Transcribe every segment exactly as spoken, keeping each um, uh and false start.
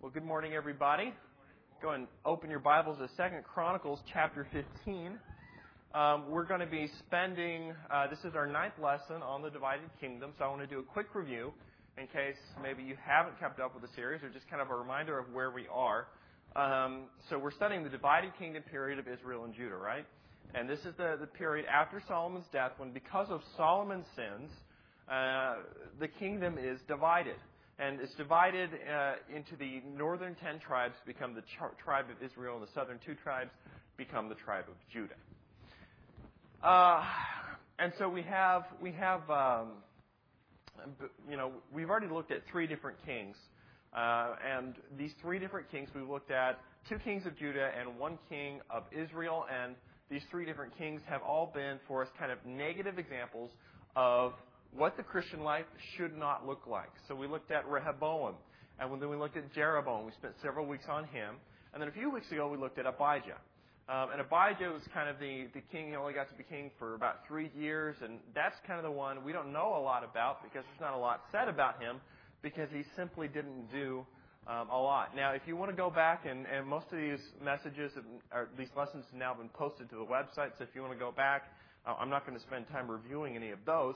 Well, good morning, everybody. Go and open your Bibles to Second Chronicles chapter fifteen. Um, we're going to be spending, uh, this is our ninth lesson on the divided kingdom, so I want to do a quick review in case maybe you haven't kept up with the series, or just kind of a reminder of where we are. Um, so we're studying the divided kingdom period of Israel and Judah, right? And this is the, the period after Solomon's death when, because of Solomon's sins, uh, the kingdom is divided. And it's divided uh, into the northern ten tribes become the ch- tribe of Israel, and the southern two tribes become the tribe of Judah. Uh, and so we have, we have, um, you know, we've already looked at three different kings. Uh, and these three different kings, we've looked at two kings of Judah and one king of Israel. And these three different kings have all been, for us, kind of negative examples of what the Christian life should not look like. So we looked at Rehoboam, and then we looked at Jeroboam. We spent several weeks on him. And then a few weeks ago, we looked at Abijah. Um, and Abijah was kind of the, the king. He only got to be king for about three years, and that's kind of the one we don't know a lot about because there's not a lot said about him because he simply didn't do um, a lot. Now, if you want to go back, and, and most of these messages, have, or these lessons have now been posted to the website, so if you want to go back, uh, I'm not going to spend time reviewing any of those.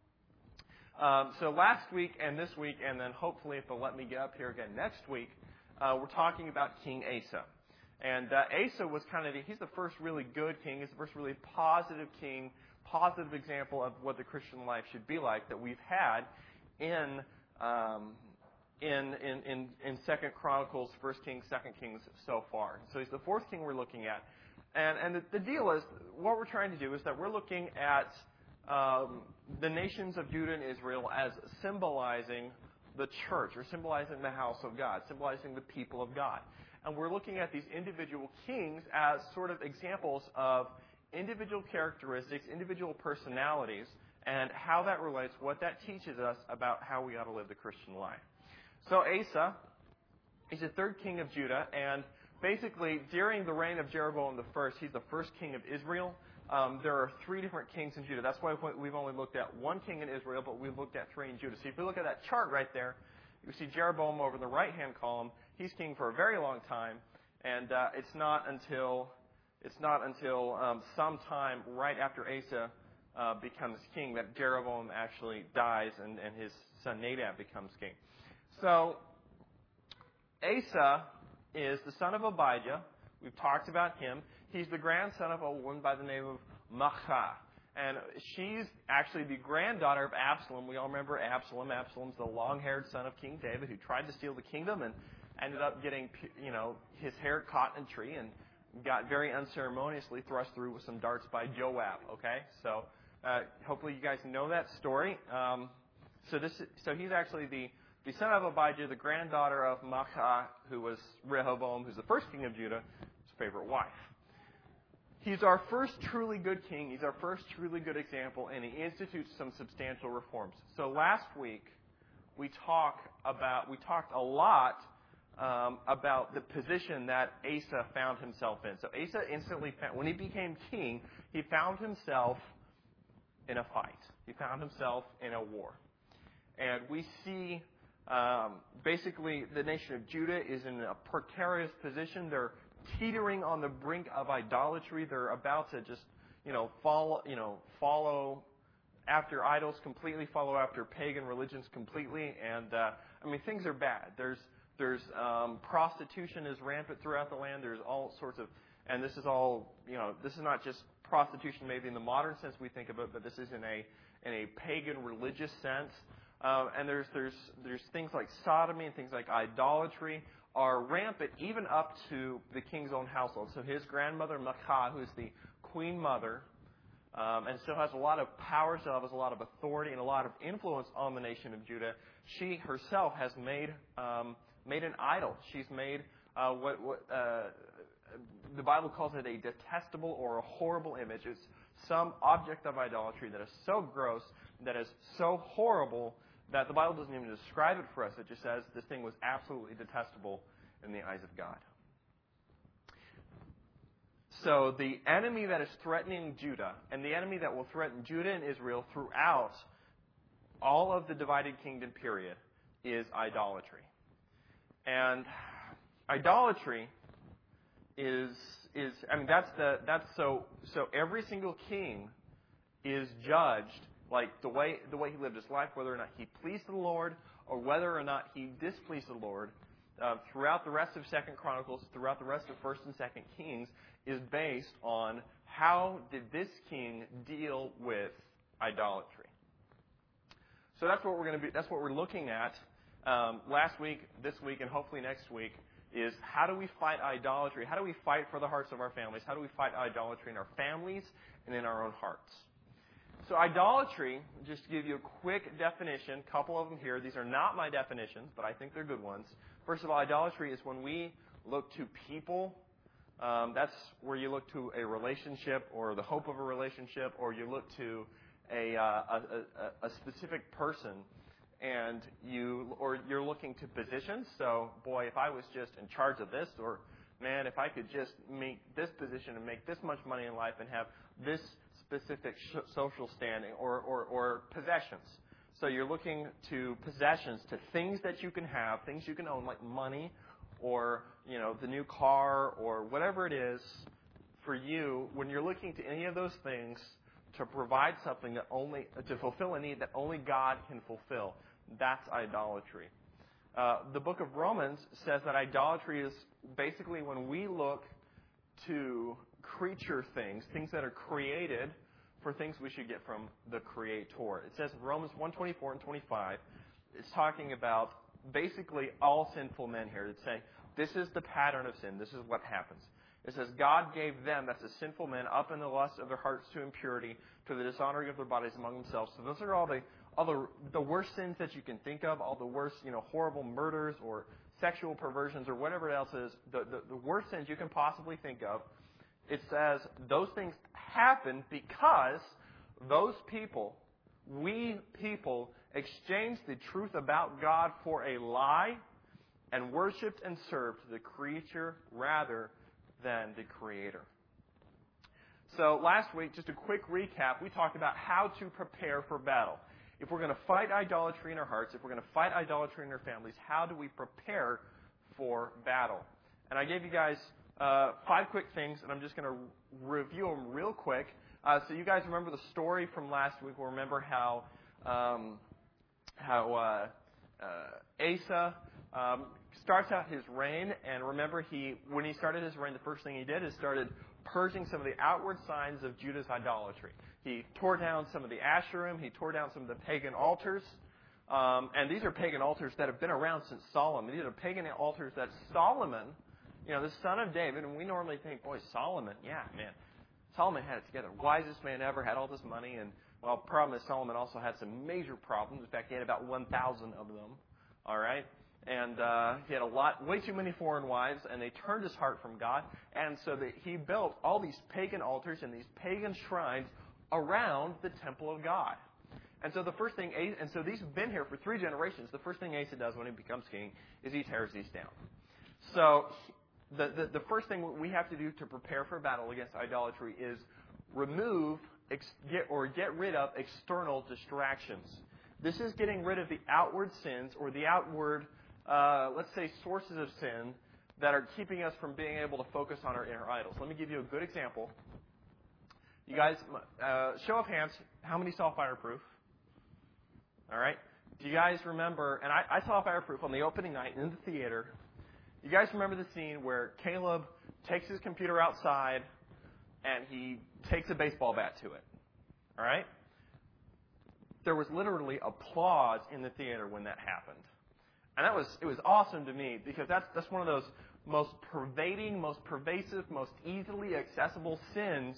Um, so last week and this week, and then hopefully if they'll let me get up here again next week, uh, we're talking about King Asa. And uh, Asa was kind of, the, he's the first really good king. He's the first really positive king, positive example of what the Christian life should be like that we've had in um, in, in, in, in Second Chronicles, First Kings, Second Kings so far. So he's the fourth king we're looking at. And, and the, the deal is, what we're trying to do is that we're looking at Um, the nations of Judah and Israel as symbolizing the church, or symbolizing the house of God, symbolizing the people of God. And we're looking at these individual kings as sort of examples of individual characteristics, individual personalities, and how that relates, what that teaches us about how we ought to live the Christian life. So Asa, he's the third king of Judah, and basically during the reign of Jeroboam the first, he's the first king of Israel. Um, there are three different kings in Judah. That's why we've only looked at one king in Israel, but we've looked at three in Judah. So if you look at that chart right there, you see Jeroboam over in the right-hand column. He's king for a very long time, and uh, it's not until it's not until um, some time right after Asa uh, becomes king that Jeroboam actually dies, and, and his son Nadab becomes king. So Asa is the son of Abijah. We've talked about him. He's the grandson of a woman by the name of Maachah. And she's actually the granddaughter of Absalom. We all remember Absalom. Absalom's the long-haired son of King David who tried to steal the kingdom and ended up getting, you know, his hair caught in a tree and got very unceremoniously thrust through with some darts by Joab. Okay? So uh, hopefully you guys know that story. Um, so this, so he's actually the The son of Abijah, the granddaughter of Maachah, who was Rehoboam, who's the first king of Judah, his favorite wife. He's our first truly good king. He's our first truly good example, and he institutes some substantial reforms. So last week, we talk about we talked a lot um, about the position that Asa found himself in. So Asa instantly found, when he became king, he found himself in a fight. He found himself in a war. And we see Um, basically, the nation of Judah is in a precarious position. They're teetering on the brink of idolatry. They're about to just, you know, follow, you know, follow after idols completely, follow after pagan religions completely. And uh, I mean, things are bad. There's there's um, prostitution is rampant throughout the land. There's all sorts of, and this is all, you know, this is not just prostitution maybe in the modern sense we think of it, but this is in a in a pagan religious sense. Uh, and there's there's there's things like sodomy and things like idolatry are rampant even up to the king's own household. So his grandmother Maachah, who is the queen mother, um, and still has a lot of power, still has a lot of authority and a lot of influence on the nation of Judah. She herself has made um, made an idol. She's made uh, what, what uh, the Bible calls it a detestable or a horrible image. It's some object of idolatry that is so gross, that is so horrible, that the Bible doesn't even describe it for us. It just says this thing was absolutely detestable in the eyes of God. So the enemy that is threatening Judah, and the enemy that will threaten Judah and Israel throughout all of the divided kingdom period, is idolatry. And idolatry is is I mean that's the that's so so every single king is judged like the way the way he lived his life, whether or not he pleased the Lord or whether or not he displeased the Lord. Uh, throughout the rest of Second Chronicles, throughout the rest of First and Second Kings, is based on how did this king deal with idolatry. So that's what we're going to be. That's what we're looking at um, last week, this week, and hopefully next week. Is how do we fight idolatry? How do we fight for the hearts of our families? How do we fight idolatry in our families and in our own hearts? So idolatry, just to give you a quick definition, a couple of them here. These are not my definitions, but I think they're good ones. First of all, idolatry is when we look to people. Um, that's where you look to a relationship or the hope of a relationship, or you look to a, uh, a, a, a specific person, and you or you're looking to positions. So, boy, if I was just in charge of this, or man, if I could just make this position and make this much money in life and have this specific sh- social standing, or, or, or possessions. So you're looking to possessions, to things that you can have, things you can own, like money, or you know the new car, or whatever it is for you. When you're looking to any of those things to provide something that only to fulfill a need that only God can fulfill, that's idolatry. Uh, the book of Romans says that idolatry is basically when we look to creature things, things that are created, for things we should get from the Creator. It says in Romans one twenty-four and twenty-five, it's talking about basically all sinful men here. It's saying this is the pattern of sin. This is what happens. It says God gave them, that's the sinful men, up in the lust of their hearts to impurity, to the dishonoring of their bodies among themselves. So those are all the all the, the worst sins that you can think of, all the worst, you know, horrible murders or sexual perversions or whatever else is, the, the, the worst sins you can possibly think of. It says those things happen because those people, we people, exchanged the truth about God for a lie and worshipped and served the creature rather than the Creator. So last week, just a quick recap, we talked about how to prepare for battle. If we're going to fight idolatry in our hearts, if we're going to fight idolatry in our families, how do we prepare for battle? And I gave you guys uh, five quick things, and I'm just going to review them real quick. Uh, so you guys remember the story from last week. We'll remember how um, how uh, uh, Asa um, starts out his reign, and remember he when he started his reign, the first thing he did is started purging some of the outward signs of Judah's idolatry. He tore down some of the Asherim. He tore down some of the pagan altars. Um, and these are pagan altars that have been around since Solomon. These are pagan altars that Solomon, you know, the son of David, and we normally think, boy, Solomon, yeah, man. Solomon had it together. Wisest man ever, had all this money. And, well, the problem is Solomon also had some major problems. In fact, he had about one thousand of them, all right? And uh, he had a lot, way too many foreign wives, and they turned his heart from God. And so that he built all these pagan altars and these pagan shrines around the temple of God. And so the first thing, and so these have been here for three generations. The first thing Asa does when he becomes king is he tears these down. So the, the, the first thing we have to do to prepare for battle against idolatry is remove ex, get, or get rid of external distractions. This is getting rid of the outward sins or the outward, uh, let's say, sources of sin that are keeping us from being able to focus on our inner idols. Let me give you a good example. You guys, uh, show of hands, how many saw Fireproof? All right. Do you guys remember, and I, I saw Fireproof on the opening night in the theater. You guys remember the scene where Caleb takes his computer outside and he takes a baseball bat to it? All right. There was literally applause in the theater when that happened. And that was, it was awesome to me because that's, that's one of those most pervading, most pervasive, most easily accessible sins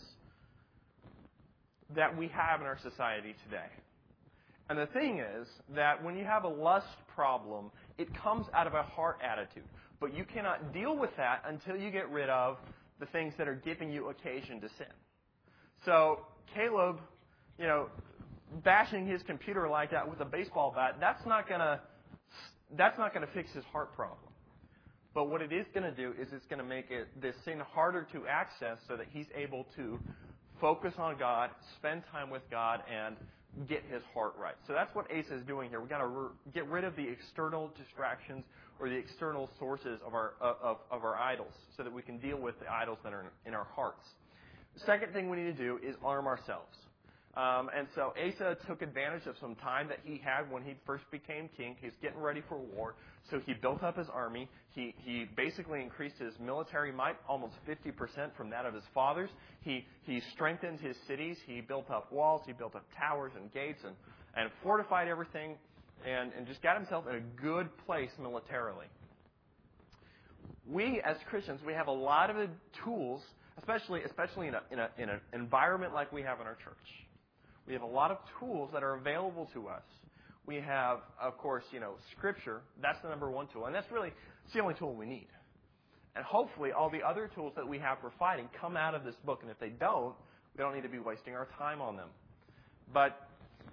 that we have in our society today. And the thing is that when you have a lust problem, it comes out of a heart attitude. But you cannot deal with that until you get rid of the things that are giving you occasion to sin. So Caleb, you know, bashing his computer like that with a baseball bat, that's not gonna that's not gonna fix his heart problem. But what it is going to do is it's going to make it this sin harder to access so that he's able to focus on God, spend time with God, and get his heart right. So that's what Asa is doing here. We've got to re- get rid of the external distractions or the external sources of our of, of our idols so that we can deal with the idols that are in, in our hearts. The second thing we need to do is arm ourselves. Um, and so Asa took advantage of some time that he had when he first became king. He's getting ready for war. So he built up his army. He he basically increased his military might almost fifty percent from that of his fathers. He he strengthened his cities. He built up walls. He built up towers and gates and, and fortified everything and, and just got himself in a good place militarily. We, as Christians, we have a lot of tools, especially especially in, a, in, a, in an environment like we have in our church. We have a lot of tools that are available to us. We have, of course, you know, Scripture. That's the number one tool. And that's really it's the only tool we need. And hopefully all the other tools that we have for fighting come out of this book. And if they don't, we don't need to be wasting our time on them. But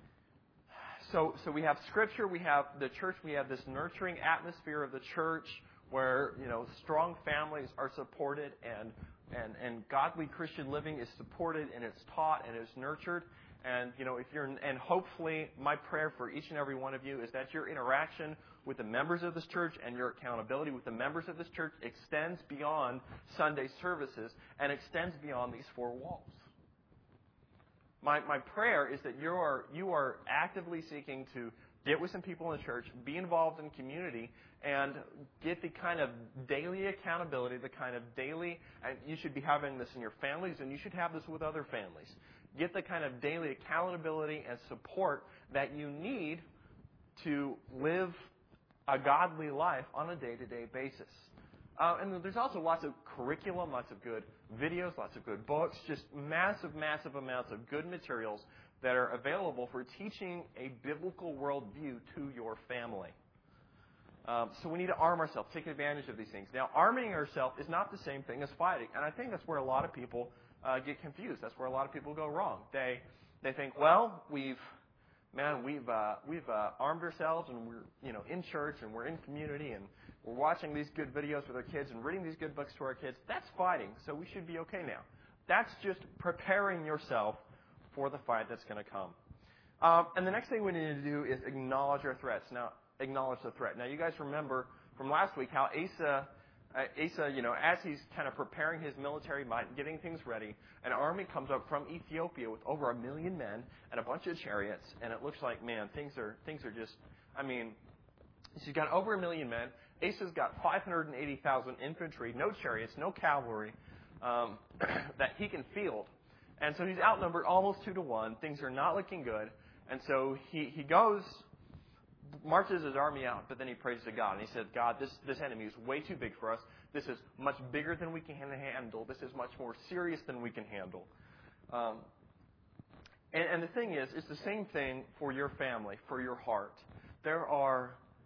so so we have Scripture. We have the church. We have this nurturing atmosphere of the church where, you know, strong families are supported and, and, and godly Christian living is supported and it's taught and it's nurtured. And, you know, if you're, and hopefully my prayer for each and every one of you is that your interaction with the members of this church and your accountability with the members of this church extends beyond Sunday services and extends beyond these four walls. My, my prayer is that you are, you are actively seeking to get with some people in the church, be involved in community, and get the kind of daily accountability, the kind of daily, and you should be having this in your families, and you should have this with other families. Get the kind of daily accountability and support that you need to live a godly life on a day-to-day basis. Uh, and there's also lots of curriculum, lots of good videos, lots of good books, just massive, massive amounts of good materials that are available for teaching a biblical worldview to your family. Um, so we need to arm ourselves, take advantage of these things. Now, arming ourselves is not the same thing as fighting, and I think that's where a lot of people uh, get confused. That's where a lot of people go wrong. They they think, well, we've man, we've uh, we've uh, armed ourselves, and we're you know in church, and we're in community, and we're watching these good videos with our kids, and reading these good books to our kids. That's fighting, so we should be okay now. That's just preparing yourself for the fight that's going to come. Um, and the next thing we need to do is acknowledge our threats. Now, acknowledge the threat. Now, you guys remember from last week how Asa, uh, Asa, you know, as he's kind of preparing his military might and getting things ready, an army comes up from Ethiopia with over a million men and a bunch of chariots, and it looks like, man, things are things are just, I mean, he's got over a million men. Asa's got five hundred eighty thousand infantry, no chariots, no cavalry um, that he can field. And so he's outnumbered almost two to one. Things are not looking good. And so he, he goes, marches his army out, but then he prays to God. And he said, God, this, this enemy is way too big for us. This is much bigger than we can handle. This is much more serious than we can handle. Um, and, and the thing is, it's the same thing for your family, for your heart. There are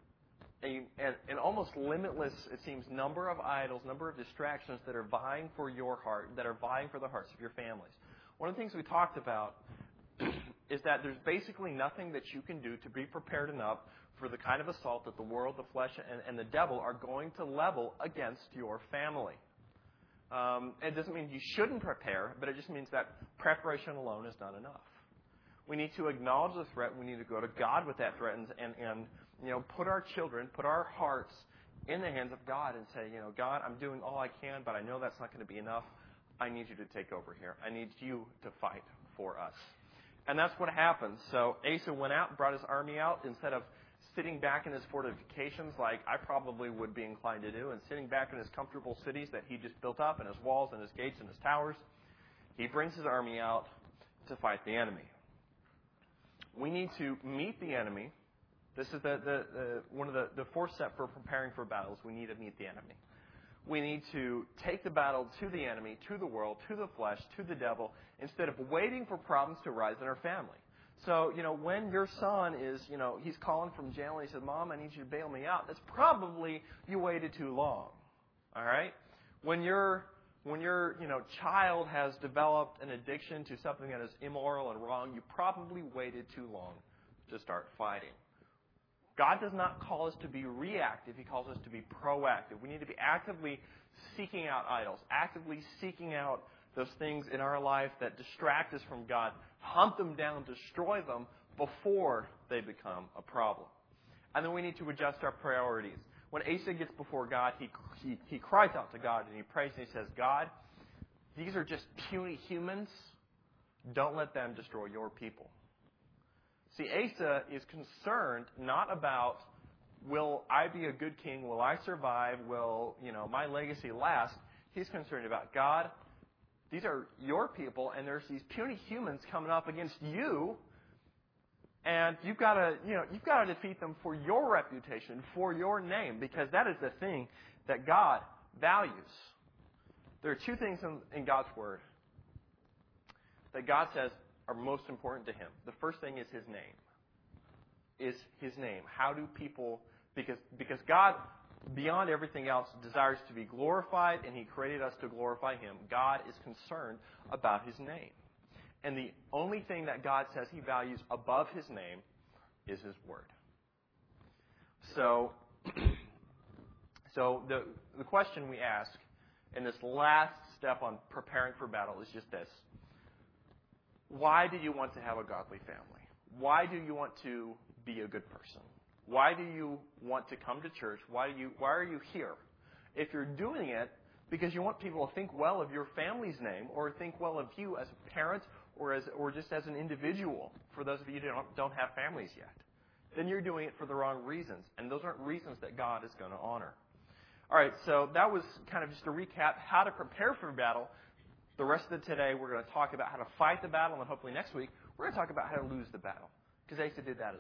a, an, an almost limitless, it seems, number of idols, number of distractions that are vying for your heart, that are vying for the hearts of your families. One of the things we talked about is that there's basically nothing that you can do to be prepared enough for the kind of assault that the world, the flesh, and, and the devil are going to level against your family. Um, it doesn't mean you shouldn't prepare, but it just means that preparation alone is not enough. We need to acknowledge the threat. We need to go to God with that threat and, and, and you know, put our children, put our hearts in the hands of God and say, you know, God, I'm doing all I can, but I know that's not going to be enough. I need you to take over here. I need you to fight for us. And that's what happened. So Asa went out and brought his army out instead of sitting back in his fortifications like I probably would be inclined to do and sitting back in his comfortable cities that he just built up and his walls and his gates and his towers. He brings his army out to fight the enemy. We need to meet the enemy. This is the, the, the one of the, the fourth step for preparing for battles. We need to meet the enemy. We need to take the battle to the enemy, to the world, to the flesh, to the devil, instead of waiting for problems to arise in our family. So, you know, when your son is, you know, he's calling from jail and he says, Mom, I need you to bail me out, that's probably you waited too long. All right? When your, when your, you know, child has developed an addiction to something that is immoral and wrong, you probably waited too long to start fighting. God does not call us to be reactive. He calls us to be proactive. We need to be actively seeking out idols, actively seeking out those things in our life that distract us from God, hunt them down, destroy them, before they become a problem. And then we need to adjust our priorities. When Asa gets before God, he, he, he cries out to God and he prays and he says, God, these are just puny humans. Don't let them destroy your people. See, Asa is concerned not about, will I be a good king? Will I survive? Will, you know, my legacy last? He's concerned about, God, these are your people, and there's these puny humans coming up against you, and you've got to, you know, you've got to defeat them for your reputation, for your name, because that is the thing that God values. There are two things in, in God's Word that God says are most important to Him. The first thing is His name. Is His name. How do people, because, because God, beyond everything else, desires to be glorified, and He created us to glorify Him. God is concerned about His name. And the only thing that God says He values above His name is His Word. So, so the, the question we ask in this last step on preparing for battle is just this. Why do you want to have a godly family? Why do you want to be a good person? Why do you want to come to church? Why do you? Why are you here? If you're doing it because you want people to think well of your family's name, or think well of you as a parent, or as or just as an individual, for those of you who don't, don't have families yet, then you're doing it for the wrong reasons. And those aren't reasons that God is going to honor. All right, so that was kind of just a recap, how to prepare for battle. The rest of the today, we're going to talk about how to fight the battle, and hopefully next week, we're going to talk about how to lose the battle, because Asa did that as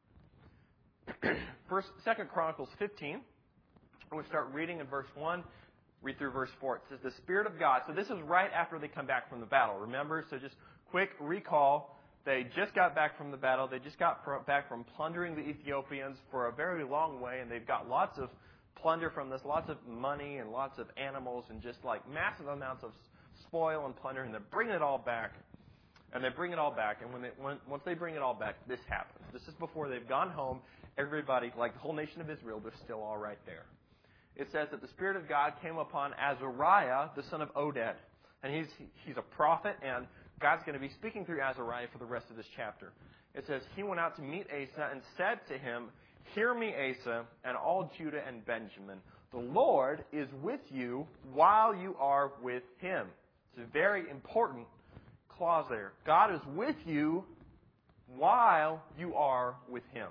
well. First, Second Chronicles fifteen, and we start reading in verse one, read through verse four. It says, the Spirit of God. So this is right after they come back from the battle, remember? So just quick recall, they just got back from the battle. They just got back from plundering the Ethiopians for a very long way, and they've got lots of plunder from this, lots of money and lots of animals and just like massive amounts of spoil and plunder, and they're bringing it all back. And they bring it all back, and when they, when, once they bring it all back, this happens. This is before they've gone home. Everybody, like the whole nation of Israel, they're still all right there. It says that the Spirit of God came upon Azariah, the son of Oded. And he's he's a prophet, and God's going to be speaking through Azariah for the rest of this chapter. It says, he went out to meet Asa and said to him, hear me, Asa, and all Judah and Benjamin. The Lord is with you while you are with him. It's a very important clause there. God is with you while you are with him.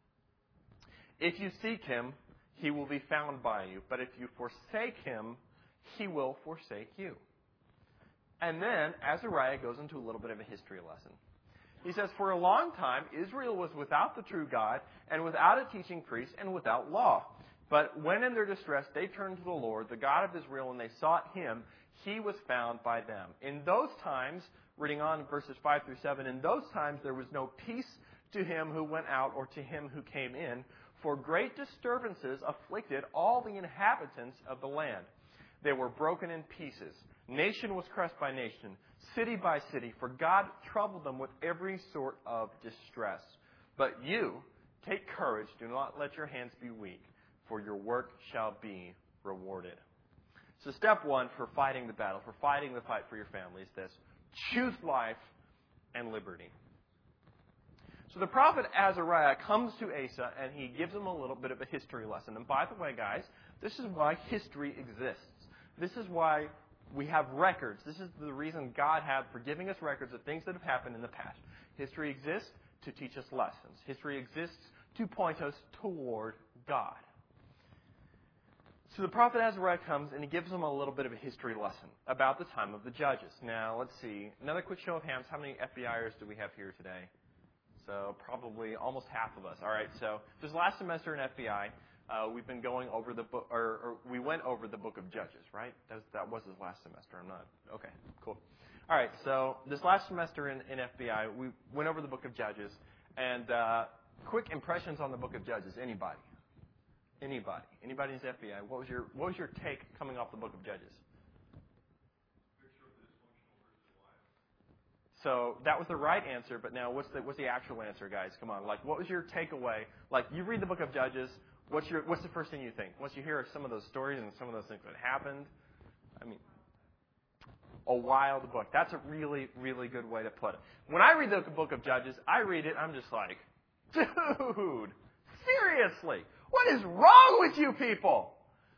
If you seek him, he will be found by you. But if you forsake him, he will forsake you. And then Azariah goes into a little bit of a history lesson. He says, for a long time, Israel was without the true God, and without a teaching priest, and without law. But when in their distress they turned to the Lord, the God of Israel, and they sought him, he was found by them. In those times, reading on verses five through seven, in those times there was no peace to him who went out or to him who came in, for great disturbances afflicted all the inhabitants of the land. They were broken in pieces. Nation was crushed by nation, city by city, for God troubled them with every sort of distress. But you, take courage, do not let your hands be weak, for your work shall be rewarded. So step one for fighting the battle, for fighting the fight for your family is this. Choose life and liberty. So the prophet Azariah comes to Asa and he gives him a little bit of a history lesson. And by the way, guys, this is why history exists. This is why we have records. This is the reason God had for giving us records of things that have happened in the past. History exists to teach us lessons. History exists to point us toward God. So the prophet Azariah comes and he gives them a little bit of a history lesson about the time of the judges. Now, let's see. Another quick show of hands. How many F B I'ers do we have here today? So probably almost half of us. All right. So this last semester in F B I, uh, we've been going over the book, or, or we went over the book of Judges, right? That was, that was his last semester. I'm not. Okay. Cool. All right. So this last semester in, in F B I, we went over the book of Judges, and uh, quick impressions on the book of Judges. Anybody? Anybody? Anybody in F B I? What was your What was your take coming off the book of Judges? So that was the right answer, but now what's the what's the actual answer, guys? Come on, like what was your takeaway? Like you read the book of Judges, what's your what's the first thing you think once you hear some of those stories and some of those things that happened? I mean, a wild book. That's a really, really good way to put it. When I read the book of Judges, I read it, I'm just like, dude, seriously, what is wrong with you people?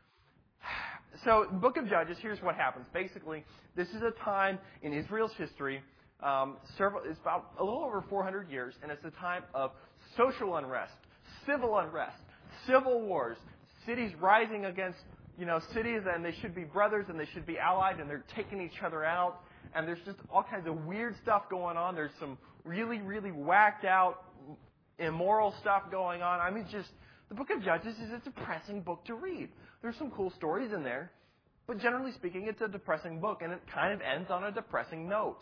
So, book of Judges, here's what happens. Basically, this is a time in Israel's history, um, several, it's about a little over four hundred years, and it's a time of social unrest, civil unrest, civil wars, cities rising against, you know, cities, and they should be brothers, and they should be allied, and they're taking each other out, and there's just all kinds of weird stuff going on. There's some really, really whacked out, immoral stuff going on. I mean, just, the book of Judges is a depressing book to read. There's some cool stories in there, but generally speaking, it's a depressing book, and it kind of ends on a depressing note.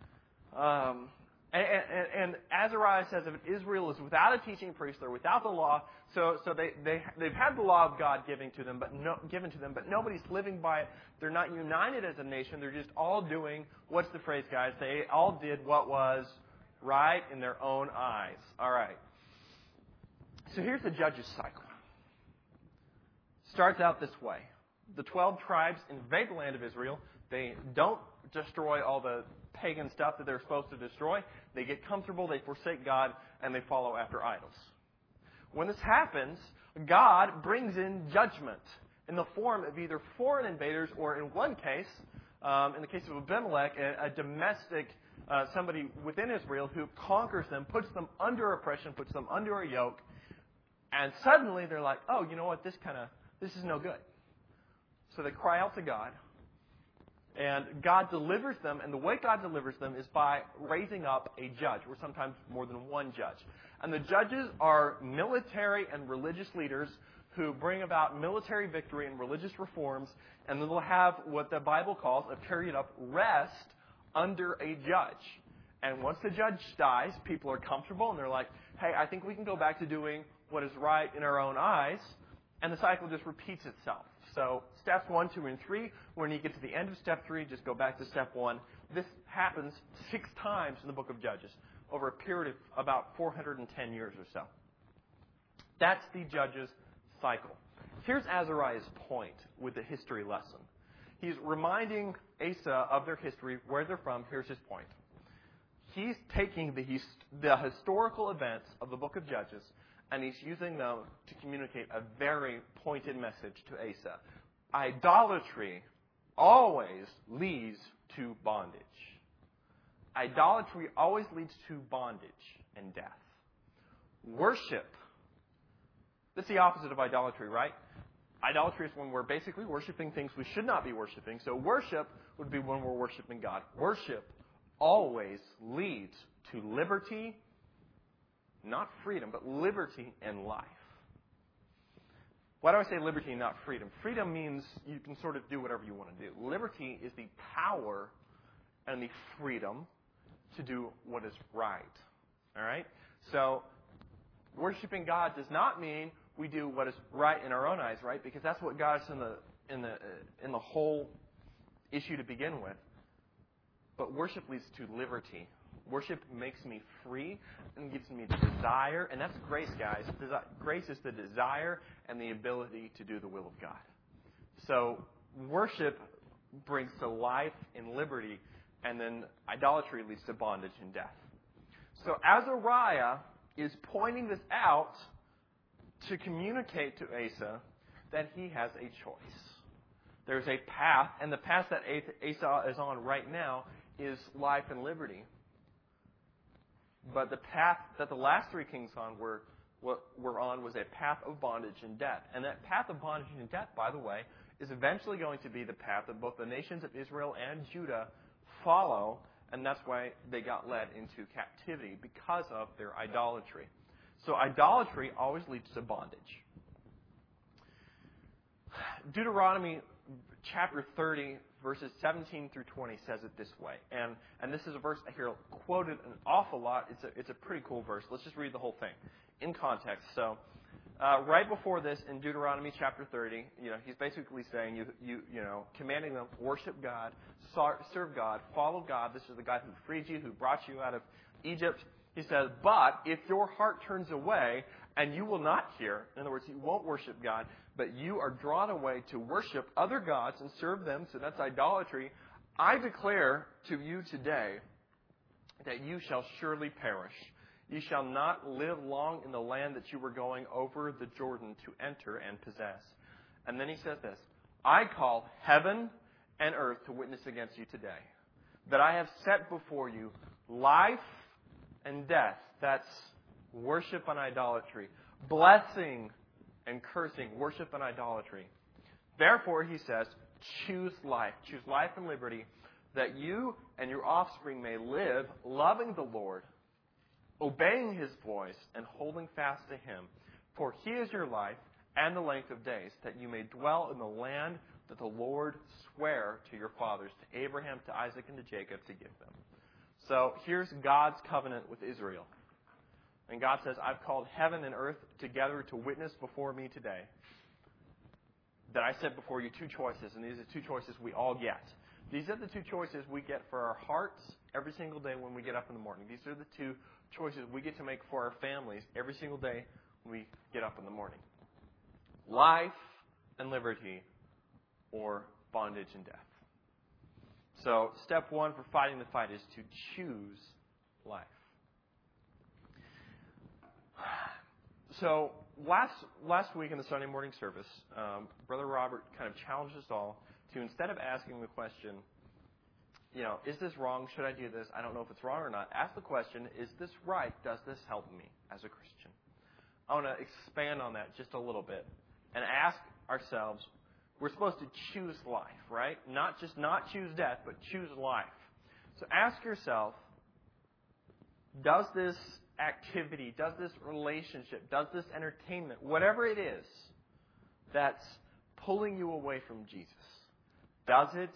Um, and, and, and Azariah says if Israel is without a teaching priest, they're without the law, so so they they they've had the law of God given to them, but no, given to them, but nobody's living by it. They're not united as a nation. They're just all doing, what's the phrase, guys? They all did what was right in their own eyes. All right. So here's the Judges cycle. Starts out this way. The twelve tribes invade the land of Israel. They don't destroy all the pagan stuff that they're supposed to destroy. They get comfortable, they forsake God, and they follow after idols. When this happens, God brings in judgment in the form of either foreign invaders or, in one case, um, in the case of Abimelech, a, a domestic, uh, somebody within Israel who conquers them, puts them under oppression, puts them under a yoke, and suddenly they're like, oh, you know what, this kind of, this is no good. So they cry out to God, and God delivers them, and the way God delivers them is by raising up a judge, or sometimes more than one judge. And the judges are military and religious leaders who bring about military victory and religious reforms, and they'll have what the Bible calls a period of rest under a judge. And once the judge dies, people are comfortable, and they're like, hey, I think we can go back to doing what is right in our own eyes, and the cycle just repeats itself. So steps one, two, and three, when you get to the end of step three, just go back to step one. This happens six times in the book of Judges over a period of about four hundred ten years or so. That's the Judges cycle. Here's Azariah's point with the history lesson. He's reminding Asa of their history, where they're from. Here's his point. He's taking the, his, the historical events of the book of Judges, and he's using them to communicate a very pointed message to Asa. Idolatry always leads to bondage. Idolatry always leads to bondage and death. Worship, that's the opposite of idolatry, right? Idolatry is when we're basically worshiping things we should not be worshiping. So worship would be when we're worshiping God. Worship always leads to liberty, not freedom, but liberty and life. Why do I say liberty and not freedom? Freedom means you can sort of do whatever you want to do. Liberty is the power and the freedom to do what is right. All right? So worshiping God does not mean we do what is right in our own eyes, right? Because that's what got us in the in the in the whole issue to begin with. But worship leads to liberty. Worship makes me free and gives me the desire, and that's grace, guys. Desi- grace is the desire and the ability to do the will of God. So worship brings to life and liberty, and then idolatry leads to bondage and death. So Azariah is pointing this out to communicate to Asa that he has a choice. There's a path, and the path that Asa is on right now is life and liberty. But the path that the last three kings on were, were on was a path of bondage and death. And that path of bondage and death, by the way, is eventually going to be the path that both the nations of Israel and Judah follow, and that's why they got led into captivity, because of their idolatry. So idolatry always leads to bondage. Deuteronomy chapter thirty, verses seventeen through twenty says it this way. And and this is a verse I hear quoted an awful lot. It's a, it's a pretty cool verse. Let's just read the whole thing in context. So uh, right before this, in Deuteronomy chapter thirty, you know, he's basically saying, you you you know, commanding them, worship God, serve God, follow God. This is the God who freed you, who brought you out of Egypt. He says, but if your heart turns away and you will not hear, in other words, you won't worship God, but you are drawn away to worship other gods and serve them, so that's idolatry, I declare to you today that you shall surely perish. You shall not live long in the land that you were going over the Jordan to enter and possess. And then he says this, I call heaven and earth to witness against you today, that I have set before you life and death. That's worship and idolatry. Blessing and cursing, worship and idolatry. Therefore, he says, choose life. Choose life and liberty, that you and your offspring may live, loving the Lord, obeying His voice, and holding fast to Him. For He is your life and the length of days, that you may dwell in the land that the Lord sware to your fathers, to Abraham, to Isaac, and to Jacob, to give them. So here's God's covenant with Israel. And God says, I've called heaven and earth together to witness before me today that I set before you two choices, and these are two choices we all get. These are the two choices we get for our hearts every single day when we get up in the morning. These are the two choices we get to make for our families every single day when we get up in the morning. Life and liberty, or bondage and death. So step one for fighting the fight is to choose life. So last last week in the Sunday morning service, um, Brother Robert kind of challenged us all to, instead of asking the question, you know, is this wrong? Should I do this? I don't know if it's wrong or not. Ask the question, is this right? Does this help me as a Christian? I want to expand on that just a little bit and ask ourselves, we're supposed to choose life, right? Not just not choose death, but choose life. So ask yourself, does this activity, does this relationship, does this entertainment, whatever it is that's pulling you away from Jesus, does it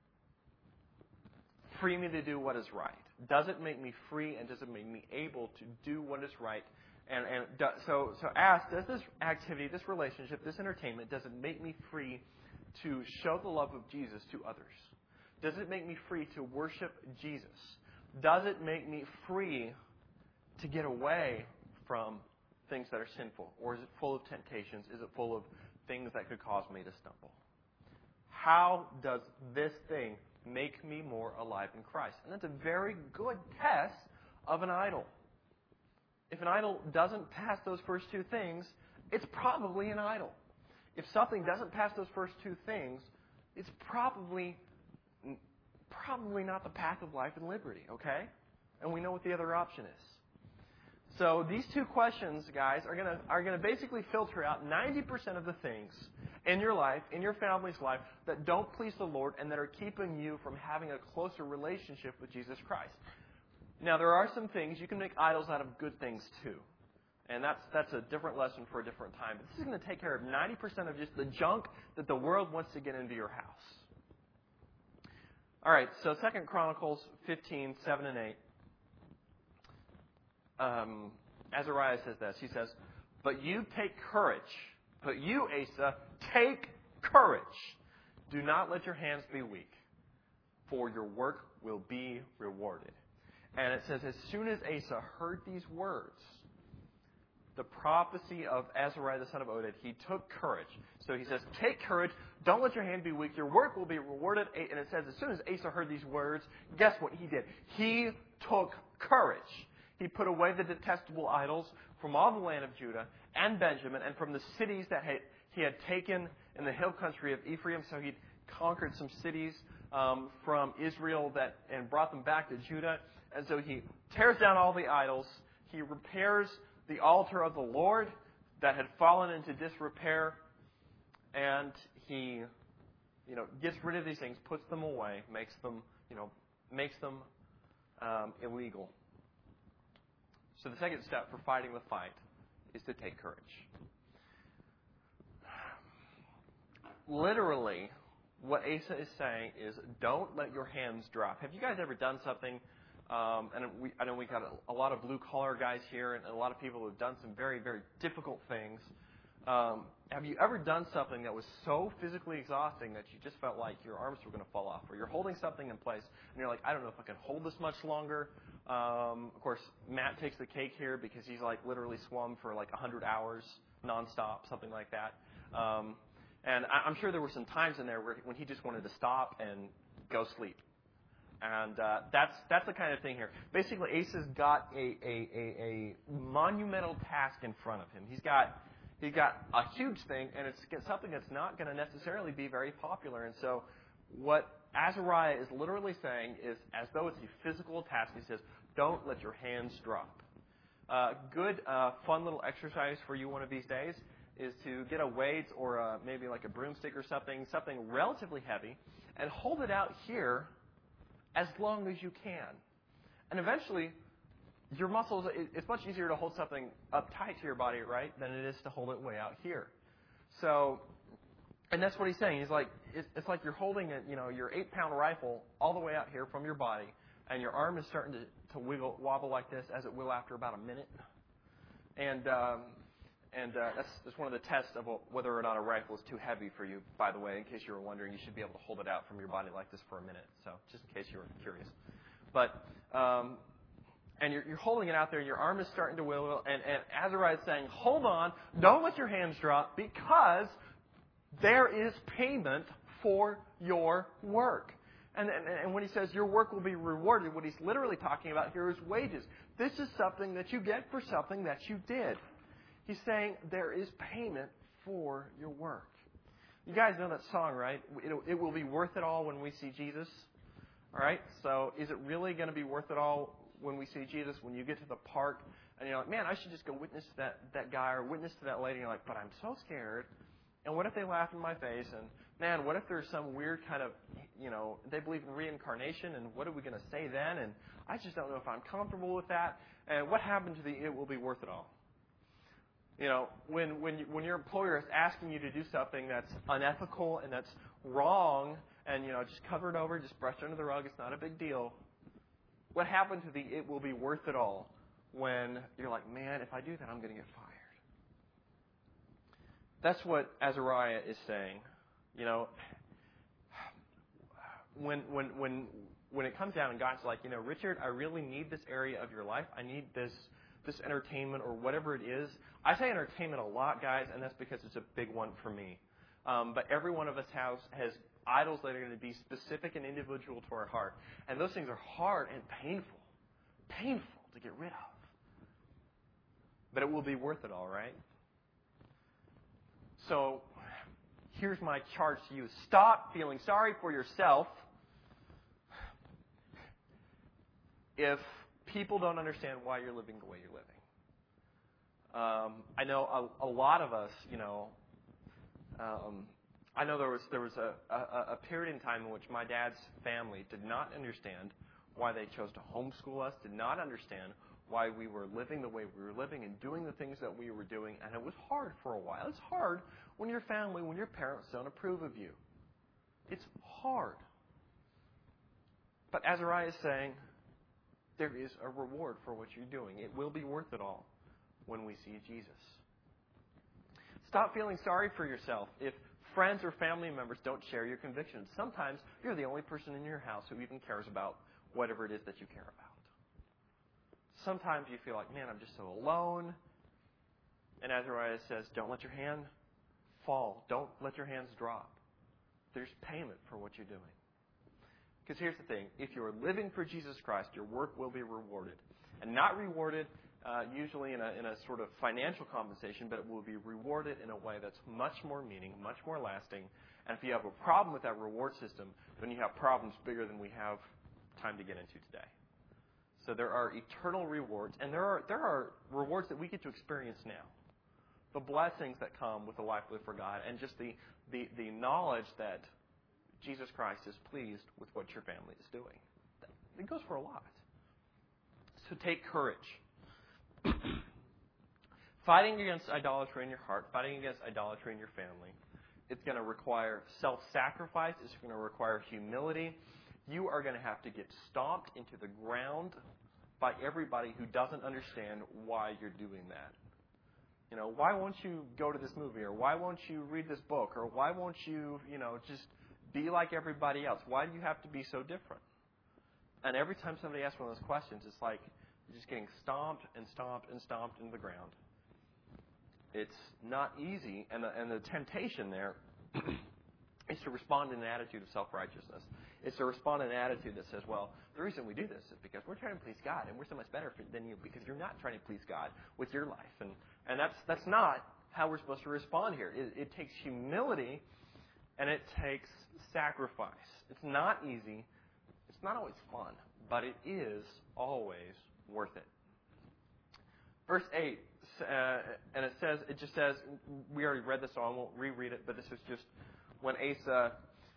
free me to do what is right? Does it make me free, and does it make me able to do what is right? And, and do, so, so ask, does this activity, this relationship, this entertainment, does it make me free to show the love of Jesus to others? Does it make me free to worship Jesus? Does it make me free to get away from things that are sinful? Or is it full of temptations? Is it full of things that could cause me to stumble? How does this thing make me more alive in Christ? And that's a very good test of an idol. If an idol doesn't pass those first two things, it's probably an idol. If something doesn't pass those first two things, it's probably probably not the path of life and liberty, okay? And we know what the other option is. So these two questions, guys, are going to are going to basically filter out ninety percent of the things in your life, in your family's life, that don't please the Lord and that are keeping you from having a closer relationship with Jesus Christ. Now, there are some things, you can make idols out of good things too. And that's that's a different lesson for a different time. But this is going to take care of ninety percent of just the junk that the world wants to get into your house. All right, so Second Chronicles fifteen, seven and eight. Um, Azariah says this. He says, but you take courage. But you, Asa, take courage. Do not let your hands be weak, for your work will be rewarded. And it says, as soon as Asa heard these words, the prophecy of Azariah the son of Oded, he took courage. So he says, take courage. Don't let your hand be weak. Your work will be rewarded. And it says, as soon as Asa heard these words, guess what he did? He took courage. He put away the detestable idols from all the land of Judah and Benjamin and from the cities that he had taken in the hill country of Ephraim. So he'd conquered some cities um, from Israel that and brought them back to Judah. And so he tears down all the idols. He repairs the altar of the Lord that had fallen into disrepair. And he, you know, gets rid of these things, puts them away, makes them, you know, makes them um, illegal. So the second step for fighting the fight is to take courage. Literally, what Asa is saying is, don't let your hands drop. Have you guys ever done something? Um, and we, I know we got a, a lot of blue-collar guys here, and a lot of people who have done some very, very difficult things. Um, have you ever done something that was so physically exhausting that you just felt like your arms were going to fall off, or you're holding something in place, and you're like, I don't know if I can hold this much longer. Um, of course, Matt takes the cake here because he's like literally swum for like one hundred hours nonstop, something like that. Um, and I, I'm sure there were some times in there where when he just wanted to stop and go sleep. And uh, that's that's the kind of thing here. Basically, Asa's got a, a, a, a monumental task in front of him. He's got he's got a huge thing, and it's something that's not going to necessarily be very popular. And so what Azariah is literally saying is, as though it's a physical task, he says, don't let your hands drop. Uh, good, uh, fun little exercise for you one of these days is to get a weight or a, maybe like a broomstick or something, something relatively heavy, and hold it out here as long as you can. And eventually, your muscles, it's much easier to hold something up tight to your body, right, than it is to hold it way out here. So, and that's what he's saying. He's like, it's like you're holding a, you know, your eight-pound rifle all the way out here from your body, and your arm is starting to, to wiggle, wobble like this, as it will after about a minute. And um, and uh, that's, that's one of the tests of whether or not a rifle is too heavy for you, by the way. In case you were wondering, you should be able to hold it out from your body like this for a minute. So just in case you were curious. But, um, and you're, you're holding it out there, and your arm is starting to wiggle, and, and Azariah is saying, hold on, don't let your hands drop, because there is payment for your work. And, and, and when he says your work will be rewarded, what he's literally talking about here is wages. This is something that you get for something that you did. He's saying there is payment for your work. You guys know that song, right? It, it will be worth it all when we see Jesus. All right? So is it really going to be worth it all when we see Jesus? When you get to the park and you're like, man, I should just go witness to that, that guy or witness to that lady. And you're like, but I'm so scared. And what if they laugh in my face? And, man, what if there's some weird kind of, you know, they believe in reincarnation, and what are we going to say then? And I just don't know if I'm comfortable with that. And what happened to the it will be worth it all? You know, when when you, when your employer is asking you to do something that's unethical and that's wrong, and, you know, just cover it over, just brush it under the rug, it's not a big deal. What happened to the it will be worth it all when you're like, man, if I do that, I'm going to get fired? That's what Azariah is saying. You know, when when when when it comes down and God's like, you know, Richard, I really need this area of your life. I need this this entertainment or whatever it is. I say entertainment a lot, guys, and that's because it's a big one for me. Um, but every one of us has has idols that are going to be specific and individual to our heart, and those things are hard and painful, painful to get rid of. But it will be worth it all, right? So here's my charge to you. Stop feeling sorry for yourself if people don't understand why you're living the way you're living. Um, I know a, a lot of us, you know, um, I know there was there was a, a, a period in time in which my dad's family did not understand why they chose to homeschool us, did not understand why we were living the way we were living and doing the things that we were doing, and it was hard for a while. It's hard when your family, when your parents don't approve of you. It's hard. But Azariah is saying, there is a reward for what you're doing. It will be worth it all when we see Jesus. Stop feeling sorry for yourself if friends or family members don't share your convictions. Sometimes you're the only person in your house who even cares about whatever it is that you care about. Sometimes you feel like, man, I'm just so alone. And Azariah says, don't let your hand fall. Don't let your hands drop. There's payment for what you're doing. Because here's the thing. If you're living for Jesus Christ, your work will be rewarded. And not rewarded uh, usually in a, in a sort of financial compensation, but it will be rewarded in a way that's much more meaning, much more lasting. And if you have a problem with that reward system, then you have problems bigger than we have time to get into today. So there are eternal rewards, and there are there are rewards that we get to experience now. The blessings that come with the life lived for God, and just the, the, the knowledge that Jesus Christ is pleased with what your family is doing. It goes for a lot. So take courage. Fighting against idolatry in your heart, fighting against idolatry in your family, it's going to require self-sacrifice. It's going to require humility. You are going to have to get stomped into the ground by everybody who doesn't understand why you're doing that. You know, why won't you go to this movie? Or why won't you read this book? Or why won't you, you know, just be like everybody else? Why do you have to be so different? And every time somebody asks one of those questions, it's like you're just getting stomped and stomped and stomped into the ground. It's not easy, and the, and the temptation there is to respond in an attitude of self-righteousness. It's to respond in an attitude that says, well, the reason we do this is because we're trying to please God, and we're so much better than you because you're not trying to please God with your life. And and that's that's not how we're supposed to respond here. It, it takes humility, and it takes sacrifice. It's not easy. It's not always fun, but it is always worth it. Verse eight, uh, and it says, it just says, we already read this, so I won't reread it, but this is just when Asa,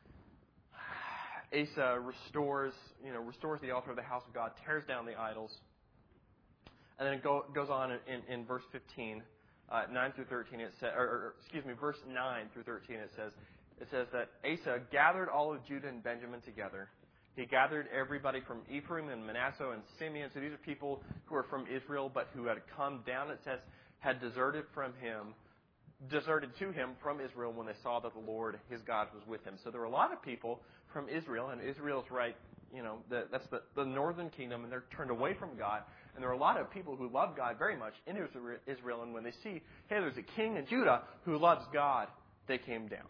Asa restores, you know, restores the altar of the house of God, tears down the idols, and then it go, goes on in, in, in verse fifteen, uh, nine through thirteen. It says, or, or excuse me, verse nine through thirteen. It says, it says that Asa gathered all of Judah and Benjamin together. He gathered everybody from Ephraim and Manasseh and Simeon. So these are people who are from Israel, but who had come down, it says, had deserted from him, deserted to him from Israel when they saw that the Lord, his God, was with him. So there were a lot of people from Israel, and Israel's right, you know, the, that's the, the northern kingdom, and they're turned away from God. And there are a lot of people who love God very much in Israel, and when they see, hey, there's a king in Judah who loves God, they came down.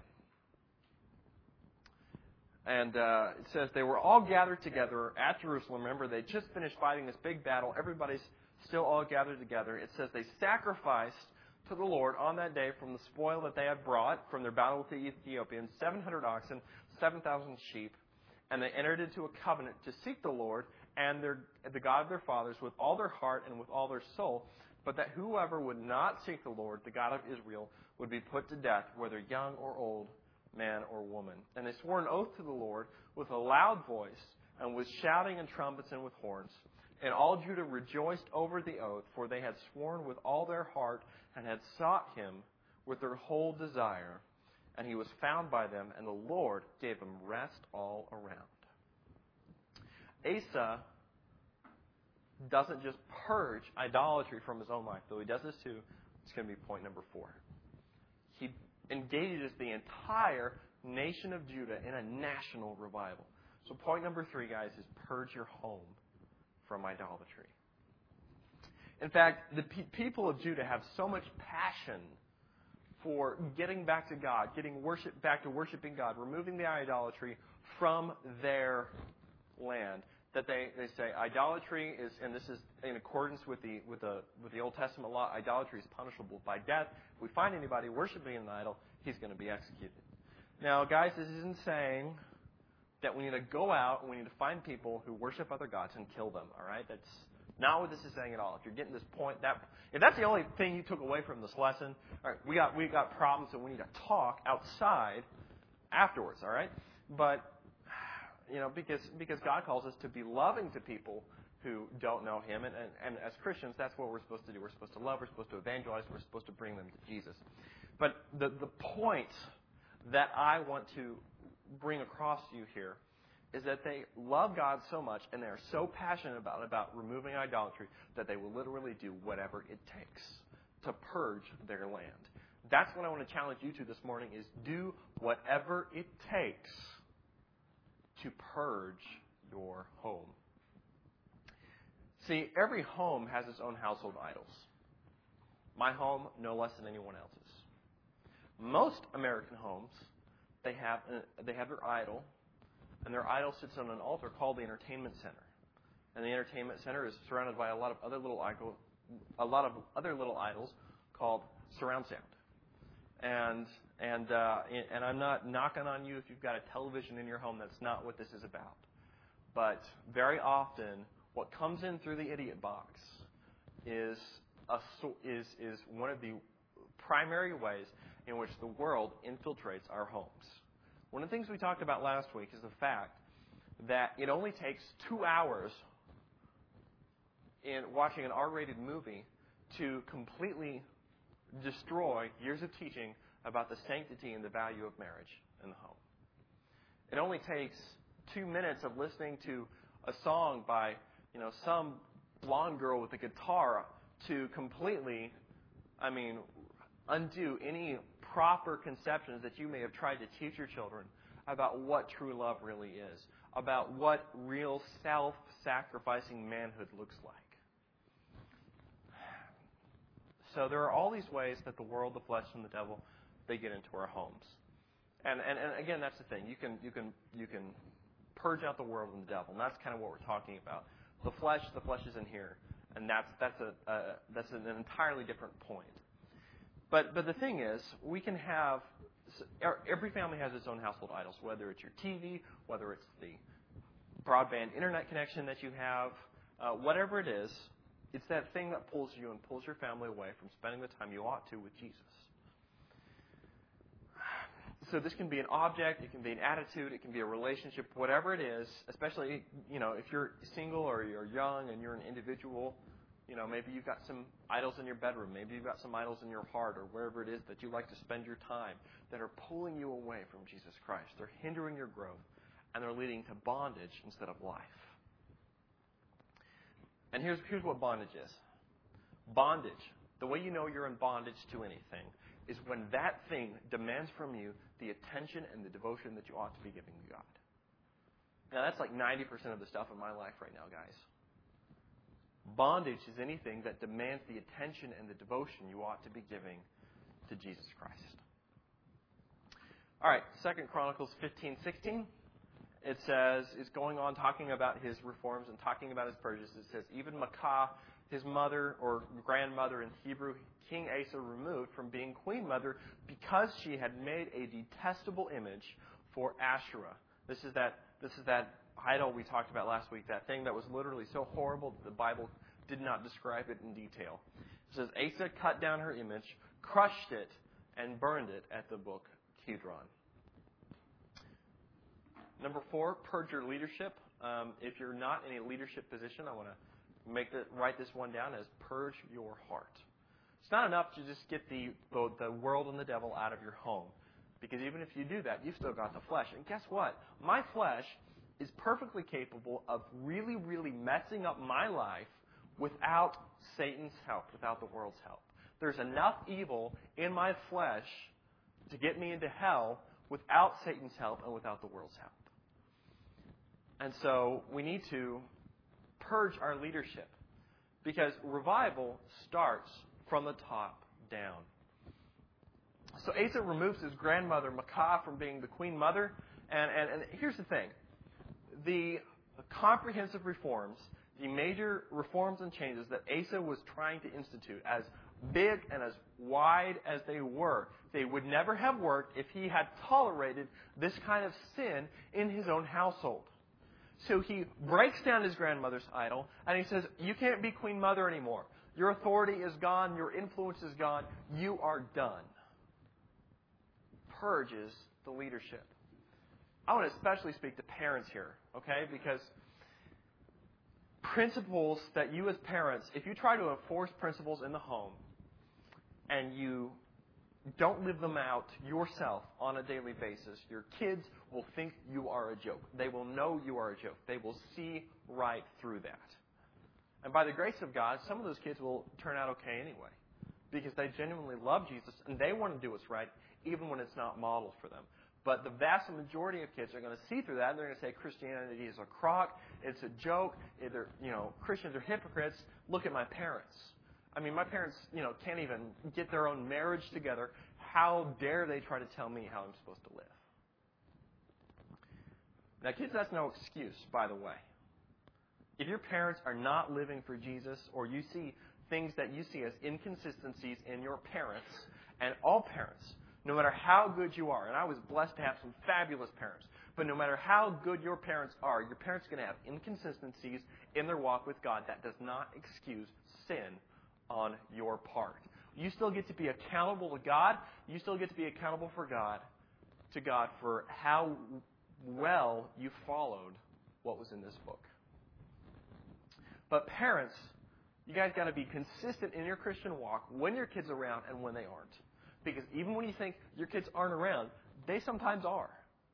And uh, it says they were all gathered together at Jerusalem. Remember, they just finished fighting this big battle. Everybody's still all gathered together. It says they sacrificed to the Lord on that day from the spoil that they had brought from their battle with the Ethiopians, seven hundred oxen, seven thousand sheep. And they entered into a covenant to seek the Lord and their, the God of their fathers with all their heart and with all their soul, but that whoever would not seek the Lord, the God of Israel, would be put to death, whether young or old, man or woman. And they swore an oath to the Lord with a loud voice and with shouting and trumpets and with horns. And all Judah rejoiced over the oath, for they had sworn with all their heart and had sought him with their whole desire. And he was found by them, and the Lord gave them rest all around. Asa doesn't just purge idolatry from his own life, though he does this too. It's going to be point number four. He engages the entire nation of Judah in a national revival. So point number three, guys, is purge your home from idolatry. In fact, the pe- people of Judah have so much passion for getting back to God, getting worship back to worshiping God, removing the idolatry from their land, that they, they say idolatry is, and this is in accordance with the with the with the Old Testament law, idolatry is punishable by death. If we find anybody worshiping an idol, he's going to be executed. Now, guys, this isn't saying that we need to go out and we need to find people who worship other gods and kill them. All right, that's not what this is saying at all. If you're getting this point, that if that's the only thing you took away from this lesson, all right, we got we got problems and we need to talk outside afterwards. All right, but you know, because because God calls us to be loving to people who don't know Him, and, and, and as Christians, that's what we're supposed to do. We're supposed to love. We're supposed to evangelize. We're supposed to bring them to Jesus. But the the point that I want to bring across to you here is that they love God so much and they are so passionate about about removing idolatry that they will literally do whatever it takes to purge their land. That's what I want to challenge you to this morning: is do whatever it takes to purge your home. See, every home has its own household idols. My home, no less than anyone else's. Most American homes, they have they have their idol, and their idol sits on an altar called the entertainment center. And the entertainment center is surrounded by a lot of other little idol, a lot of other little idols called surround sound. And and uh, and I'm not knocking on you if you've got a television in your home. That's not what this is about. But very often, what comes in through the idiot box is a is is one of the primary ways in which the world infiltrates our homes. One of the things we talked about last week is the fact that it only takes two hours in watching an R-rated movie to completely destroy years of teaching about the sanctity and the value of marriage in the home. It only takes two minutes of listening to a song by, you know, some blonde girl with a guitar to completely, I mean, undo any proper conceptions that you may have tried to teach your children about what true love really is, about what real self-sacrificing manhood looks like. So there are all these ways that the world, the flesh, and the devil, they get into our homes. And, and and again, that's the thing. You can you can you can purge out the world and the devil. And that's kind of what we're talking about. The flesh, the flesh is in here. And that's that's a uh, that's an entirely different point. But but the thing is, we can have, every family has its own household idols, whether it's your T V, whether it's the broadband internet connection that you have, uh, whatever it is, it's that thing that pulls you and pulls your family away from spending the time you ought to with Jesus. So this can be an object, it can be an attitude, it can be a relationship, whatever it is, especially, you know, if you're single or you're young and you're an individual, you know, maybe you've got some idols in your bedroom, maybe you've got some idols in your heart or wherever it is that you like to spend your time that are pulling you away from Jesus Christ. They're hindering your growth and they're leading to bondage instead of life. And here's, here's what bondage is. Bondage, the way you know you're in bondage to anything, is when that thing demands from you the attention and the devotion that you ought to be giving to God. Now, that's like ninety percent of the stuff in my life right now, guys. Bondage is anything that demands the attention and the devotion you ought to be giving to Jesus Christ. All right, Second Chronicles fifteen sixteen. It says, it's going on talking about his reforms and talking about his purges. It says, even Maacah, his mother or grandmother in Hebrew, King Asa removed from being queen mother because she had made a detestable image for Asherah. This is that this is that idol we talked about last week, that thing that was literally so horrible that the Bible did not describe it in detail. It says Asa cut down her image, crushed it, and burned it at the brook Kidron. Number four, purge your leadership. Um, if you're not in a leadership position, I want to make the, write this one down as purge your heart. It's not enough to just get the, the the world and the devil out of your home. Because even if you do that, you've still got the flesh. And guess what? My flesh is perfectly capable of really, really messing up my life without Satan's help, without the world's help. There's enough evil in my flesh to get me into hell without Satan's help and without the world's help. And so we need to purge our leadership because revival starts from the top down. So Asa removes his grandmother, Maacah, from being the queen mother. And, and, and here's the thing. The comprehensive reforms, the major reforms and changes that Asa was trying to institute, as big and as wide as they were, they would never have worked if he had tolerated this kind of sin in his own household. So he breaks down his grandmother's idol, and he says, you can't be queen mother anymore. Your authority is gone. Your influence is gone. You are done. Purges the leadership. I want to especially speak to parents here, okay? Because principles that you as parents, if you try to enforce principles in the home and you don't live them out yourself on a daily basis, your kids will think you are a joke. They will know you are a joke. They will see right through that. And by the grace of God, some of those kids will turn out okay anyway because they genuinely love Jesus and they want to do what's right even when it's not modeled for them. But the vast majority of kids are going to see through that and they're going to say Christianity is a crock, it's a joke, either, you know, Christians are hypocrites. Look at my parents. I mean, my parents, you know, can't even get their own marriage together. How dare they try to tell me how I'm supposed to live? Now, kids, that's no excuse, by the way. If your parents are not living for Jesus, or you see things that you see as inconsistencies in your parents, and all parents, no matter how good you are, and I was blessed to have some fabulous parents, but no matter how good your parents are, your parents are going to have inconsistencies in their walk with God. That does not excuse sin on your part. You still get to be accountable to God. You still get to be accountable for God, to God for how well you followed what was in this book. But parents, you guys got to be consistent in your Christian walk when your kids are around and when they aren't. Because even when you think your kids aren't around, they sometimes are.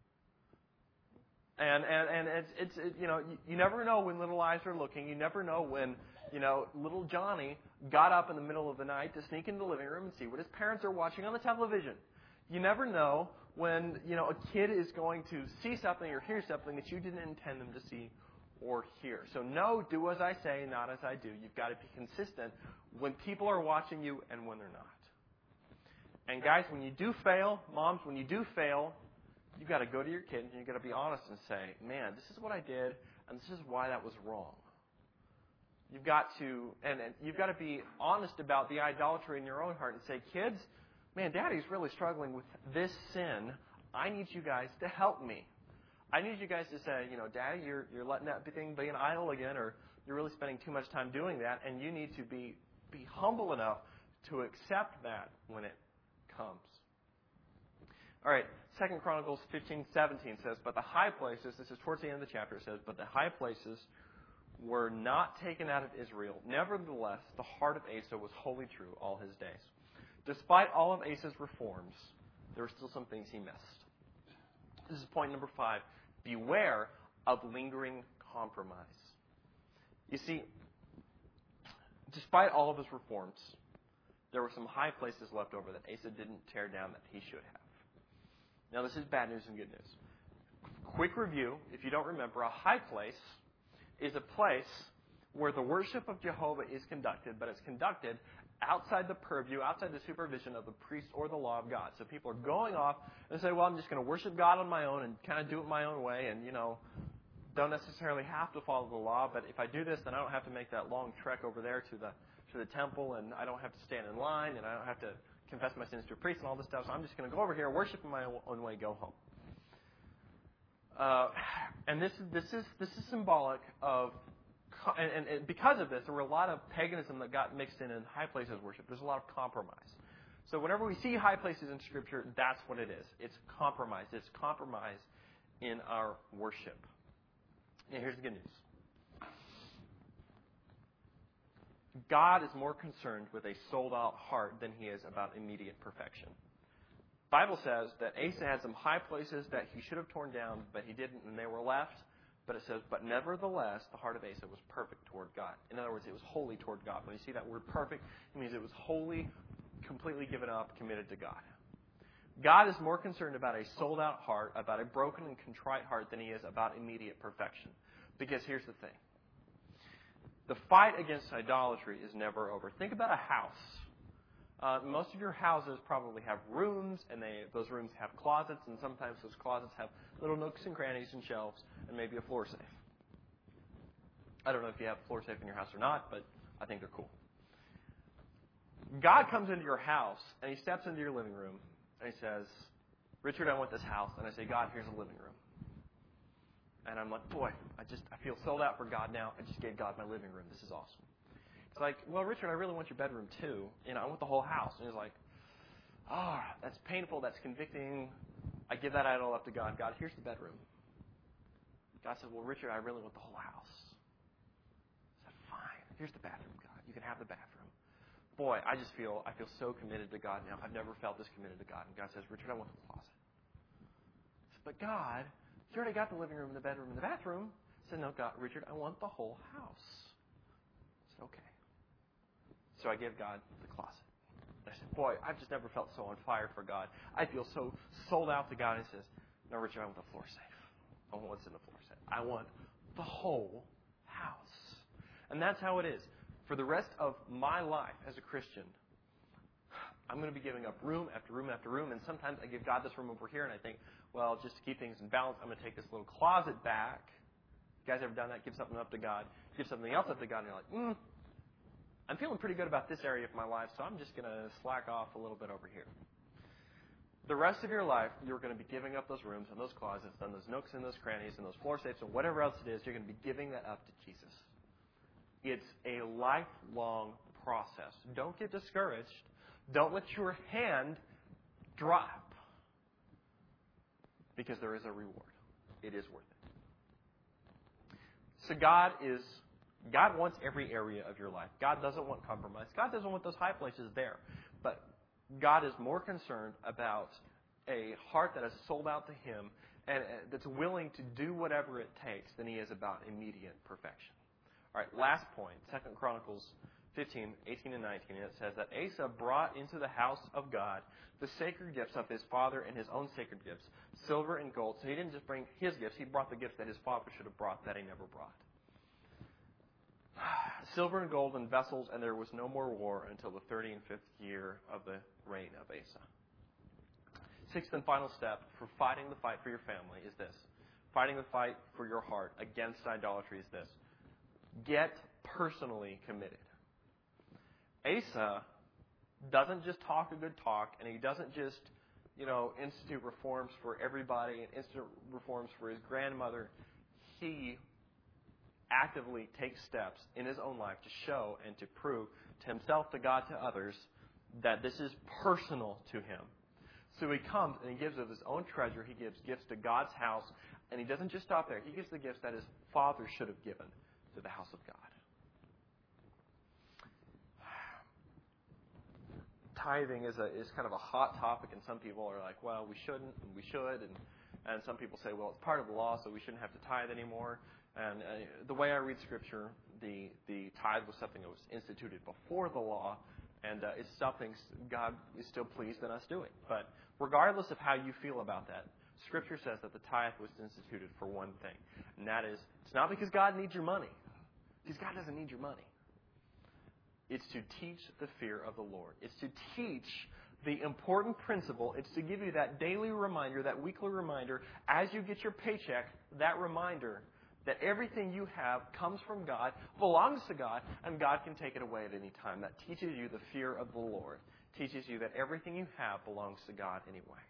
And and and it's it's it, you know you, you never know when little eyes are looking. You never know when you know little Johnny got up in the middle of the night to sneak into the living room and see what his parents are watching on the television. You never know when you know a kid is going to see something or hear something that you didn't intend them to see or hear. So no, do as I say, not as I do. You've got to be consistent when people are watching you and when they're not. And guys, when you do fail, moms, when you do fail, you've got to go to your kids and you've got to be honest and say, man, this is what I did, and this is why that was wrong. You've got to, and, and you've got to be honest about the idolatry in your own heart and say, kids, man, Daddy's really struggling with this sin. I need you guys to help me. I need you guys to say, you know, Daddy, you're you're letting that thing be an idol again, or you're really spending too much time doing that, and you need to be be humble enough to accept that when it comes. All right, Second Chronicles fifteen seventeen says, but the high places, this is towards the end of the chapter, it says, but the high places were not taken out of Israel. Nevertheless, the heart of Asa was wholly true all his days. Despite all of Asa's reforms, there were still some things he missed. This is point number five. Beware of lingering compromise. You see, despite all of his reforms, there were some high places left over that Asa didn't tear down that he should have. Now, this is bad news and good news. Quick review, if you don't remember, a high place is a place where the worship of Jehovah is conducted, but it's conducted outside the purview, outside the supervision of the priest or the law of God. So people are going off and say, well, I'm just going to worship God on my own and kind of do it my own way and, you know, don't necessarily have to follow the law, but if I do this, then I don't have to make that long trek over there to the to the temple, and I don't have to stand in line, and I don't have to confess my sins to a priest and all this stuff, so I'm just going to go over here, worship in my own way, go home. Uh, and this, this, is, this is symbolic of, and, and, and because of this, there were a lot of paganism that got mixed in in high places worship. There's a lot of compromise. So whenever we see high places in Scripture, that's what it is. It's compromise. It's compromise in our worship. Now, here's the good news. God is more concerned with a sold-out heart than he is about immediate perfection. The Bible says that Asa had some high places that he should have torn down, but he didn't, and they were left. But it says, but nevertheless, the heart of Asa was perfect toward God. In other words, it was holy toward God. When you see that word perfect, it means it was wholly, completely given up, committed to God. God is more concerned about a sold-out heart, about a broken and contrite heart, than he is about immediate perfection. Because here's the thing. The fight against idolatry is never over. Think about a house. Uh, most of your houses probably have rooms, and they, those rooms have closets, and sometimes those closets have little nooks and crannies and shelves, and maybe a floor safe. I don't know if you have a floor safe in your house or not, but I think they're cool. God comes into your house, and he steps into your living room, and he says, Richard, I want this house. And I say, God, here's a living room. And I'm like, boy, I just I feel sold out for God now. I just gave God my living room. This is awesome. It's like, well, Richard, I really want your bedroom too. You know, I want the whole house. And he's like, ah, oh, that's painful. That's convicting. I give that idol up to God. God, here's the bedroom. God said, well, Richard, I really want the whole house. I said, fine. Here's the bathroom, God. You can have the bathroom. Boy, I just feel I feel so committed to God now. I've never felt this committed to God. And God says, Richard, I want the closet. I said, but God, you already got the living room and the bedroom and the bathroom. I said, no, God, Richard, I want the whole house. I said, okay. So I gave God the closet. I said, boy, I've just never felt so on fire for God. I feel so sold out to God. And he says, no, Richard, I want the floor safe. I want what's in the floor safe. I want the whole house. And that's how it is. For the rest of my life as a Christian, I'm going to be giving up room after room after room. And sometimes I give God this room over here, and I think, well, just to keep things in balance, I'm going to take this little closet back. You guys ever done that? Give something up to God. Give something else up to God, and you're like, hmm, I'm feeling pretty good about this area of my life, so I'm just going to slack off a little bit over here. The rest of your life, you're going to be giving up those rooms and those closets and those nooks and those crannies and those floor safes and whatever else it is, you're going to be giving that up to Jesus. It's a lifelong process. Don't get discouraged. Don't let your hand drop, because there is a reward. It is worth it. So God is, God wants every area of your life. God doesn't want compromise. God doesn't want those high places there. But God is more concerned about a heart that is sold out to Him and that's willing to do whatever it takes than He is about immediate perfection. All right, last point, Second Chronicles fifteen, eighteen, and nineteen, and it says that Asa brought into the house of God the sacred gifts of his father and his own sacred gifts, silver and gold. So he didn't just bring his gifts, he brought the gifts that his father should have brought that he never brought. Silver and gold and vessels, and there was no more war until the thirty and fifth year of the reign of Asa. Sixth and final step for fighting the fight for your family is this. Fighting the fight for your heart against idolatry is this. Get personally committed. Asa doesn't just talk a good talk, and he doesn't just, you know, institute reforms for everybody and institute reforms for his grandmother. He actively takes steps in his own life to show and to prove to himself, to God, to others, that this is personal to him. So he comes and he gives of his own treasure. He gives gifts to God's house. And he doesn't just stop there. He gives the gifts that his father should have given to the house of God. Tithing is a is kind of a hot topic, and some people are like, well, we shouldn't, and we should. And, and some people say, well, it's part of the law, so we shouldn't have to tithe anymore. And uh, the way I read Scripture, the, the tithe was something that was instituted before the law, and uh, it's something God is still pleased in us doing. But regardless of how you feel about that, Scripture says that the tithe was instituted for one thing, and that is, it's not because God needs your money, because God doesn't need your money. It's to teach the fear of the Lord. It's to teach the important principle. It's to give you that daily reminder, that weekly reminder, as you get your paycheck, that reminder that everything you have comes from God, belongs to God, and God can take it away at any time. That teaches you the fear of the Lord. Teaches you that everything you have belongs to God anyway.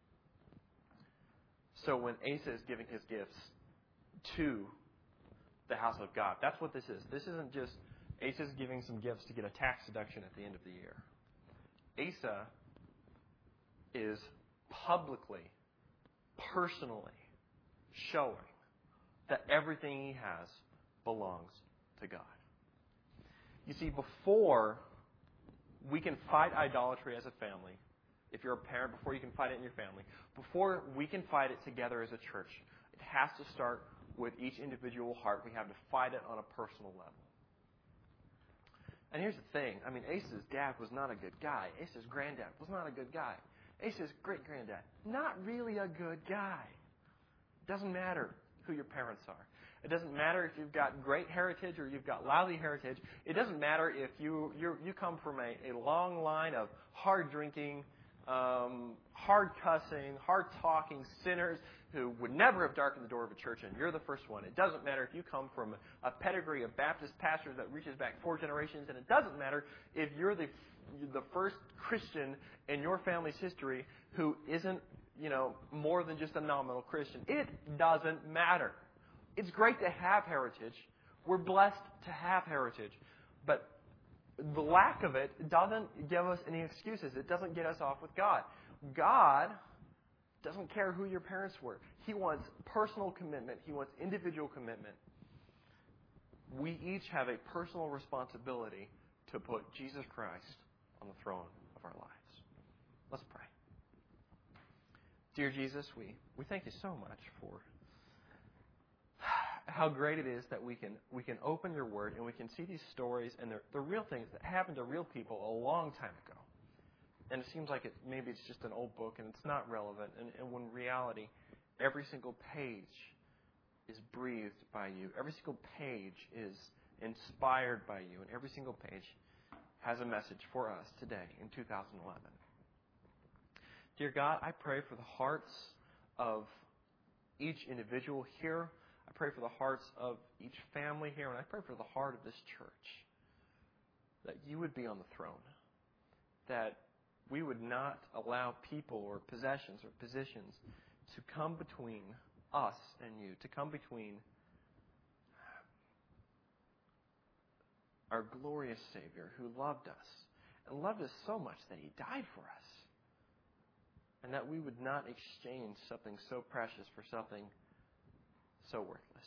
So when Asa is giving his gifts to the house of God, that's what this is. This isn't just Asa is giving some gifts to get a tax deduction at the end of the year. Asa is publicly, personally showing that everything he has belongs to God. You see, before we can fight idolatry as a family, if you're a parent, before you can fight it in your family, before we can fight it together as a church, it has to start with each individual heart. We have to fight it on a personal level. And here's the thing. I mean, Asa's dad was not a good guy. Asa's granddad was not a good guy. Asa's great-granddad, not really a good guy. Doesn't matter who your parents are. It doesn't matter if you've got great heritage or you've got lousy heritage. It doesn't matter if you you you come from a, a long line of hard drinking, um, hard cussing, hard talking sinners who would never have darkened the door of a church, and you're the first one. It doesn't matter if you come from a pedigree of Baptist pastors that reaches back four generations, and it doesn't matter if you're the the first Christian in your family's history who isn't, you know, more than just a nominal Christian. It doesn't matter. It's great to have heritage. We're blessed to have heritage. But the lack of it doesn't give us any excuses. It doesn't get us off with God. God doesn't care who your parents were. He wants personal commitment. He wants individual commitment. We each have a personal responsibility to put Jesus Christ on the throne of our lives. Let's pray. Dear Jesus, we, we thank you so much for how great it is that we can we can open your word and we can see these stories and they're, they're real things that happened to real people a long time ago. And it seems like it maybe it's just an old book and it's not relevant. And, and when in reality, every single page is breathed by you. Every single page is inspired by you. And every single page has a message for us today in two thousand eleven. Dear God, I pray for the hearts of each individual here. I pray for the hearts of each family here. And I pray for the heart of this church. That you would be on the throne. That we would not allow people or possessions or positions to come between us and you. To come between our glorious Savior who loved us. And loved us so much that He died for us. And that we would not exchange something so precious for something so worthless.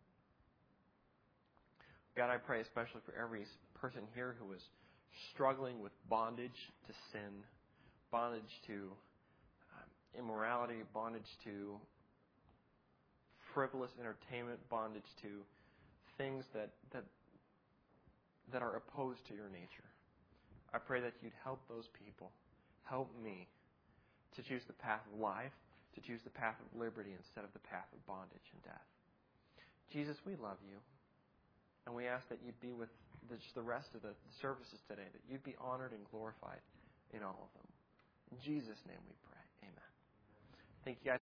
God, I pray especially for every person here who is struggling with bondage to sin, bondage to um, immorality, bondage to frivolous entertainment, bondage to things that, that, that are opposed to your nature. I pray that you'd help those people, help me, to choose the path of life, to choose the path of liberty instead of the path of bondage and death. Jesus, we love you. And we ask that you'd be with the, just the rest of the services today, that you'd be honored and glorified in all of them. In Jesus' name we pray. Amen. Thank you guys.